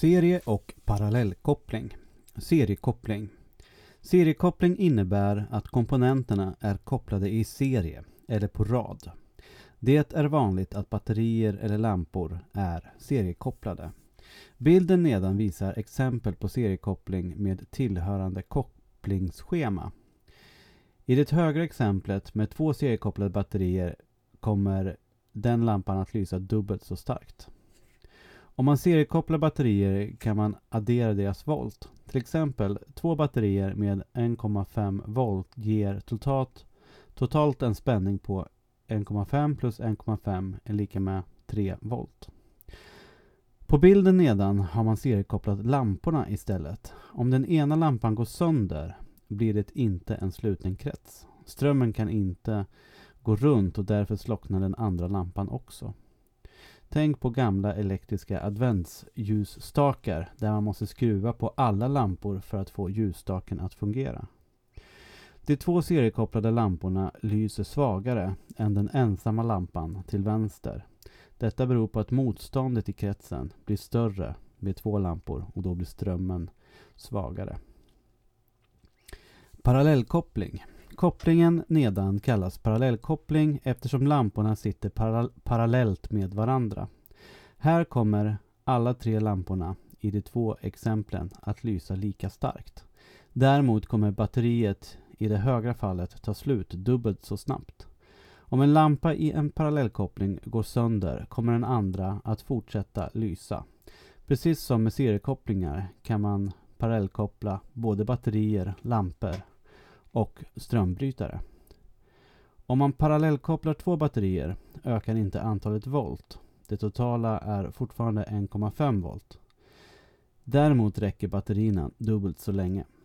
Serie- och parallellkoppling. Seriekoppling. Seriekoppling innebär att komponenterna är kopplade i serie eller på rad. Det är vanligt att batterier eller lampor är seriekopplade. Bilden nedan visar exempel på seriekoppling med tillhörande kopplingsschema. I det högra exemplet med 2 seriekopplade batterier kommer den lampan att lysa dubbelt så starkt. Om man seriekopplar batterier kan man addera deras volt. Till exempel 2 batterier med 1,5 volt ger totalt en spänning på 1,5 plus 1,5 är lika med 3 volt. På bilden nedan har man seriekopplat lamporna istället. Om den ena lampan går sönder blir det inte en sluten krets. Strömmen kan inte gå runt och därför slocknar den andra lampan också. Tänk på gamla elektriska adventsljusstakar där man måste skruva på alla lampor för att få ljusstaken att fungera. De 2 seriekopplade lamporna lyser svagare än den ensamma lampan till vänster. Detta beror på att motståndet i kretsen blir större med 2 lampor och då blir strömmen svagare. Parallellkoppling. Kopplingen nedan kallas parallellkoppling eftersom lamporna sitter parallellt med varandra. Här kommer alla 3 lamporna i de 2 exemplen att lysa lika starkt. Däremot kommer batteriet i det högra fallet ta slut dubbelt så snabbt. Om en lampa i en parallellkoppling går sönder kommer den andra att fortsätta lysa. Precis som med seriekopplingar kan man parallellkoppla både batterier, lampor och strömbrytare. Om man parallellkopplar 2 batterier ökar inte antalet volt. Det totala är fortfarande 1,5 volt. Däremot räcker batterierna dubbelt så länge.